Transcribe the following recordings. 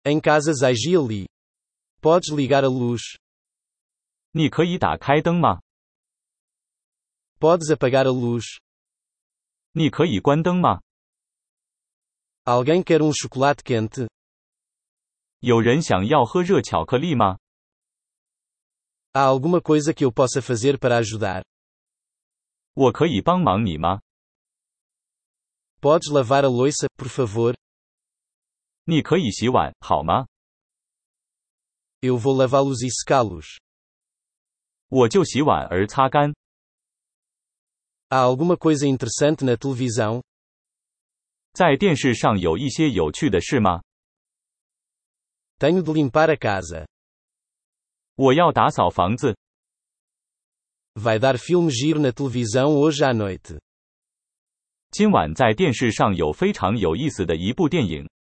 Em casa Zaiji ali. Podes ligar a luz. 你可以打开灯吗？ Podes apagar a luz. 你可以关灯吗？ Alguém quer chocolate quente? 有人想要喝热巧克力吗？ Há alguma coisa que eu possa fazer para ajudar? 我可以帮忙你吗？ Podes lavar a louça, por favor? 你可以洗碗，好吗？ Eu vou lavá-los e secá-los. 我就洗碗而擦干。 Há alguma coisa interessante na televisão? 在电视上有一些有趣的事吗？ Tenho de limpar a casa. 我要打扫房子。 Vai dar filme giro na televisão hoje à noite. 今晚在电视上有非常有意思的一部电影。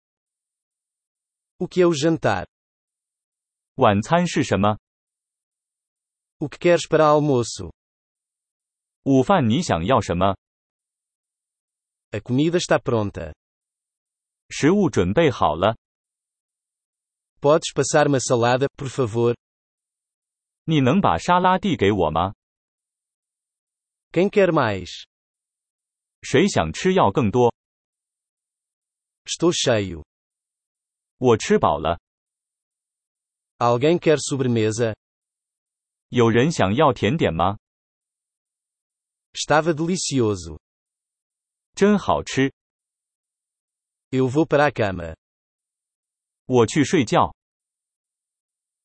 O que é o jantar? 晚餐是什么？ O que queres para almoço? 午饭你想要什么？ A comida está pronta. 食物准备好了。 Podes passar-me a salada, por favor? 你能把沙拉递给我吗？ Quem quer mais? 谁想吃要更多？ Estou cheio. 我吃饱了。 Alguém quer sobremesa? 有人想要甜点吗？ Estava delicioso. 真好吃。 Eu vou para a cama. 我去睡觉。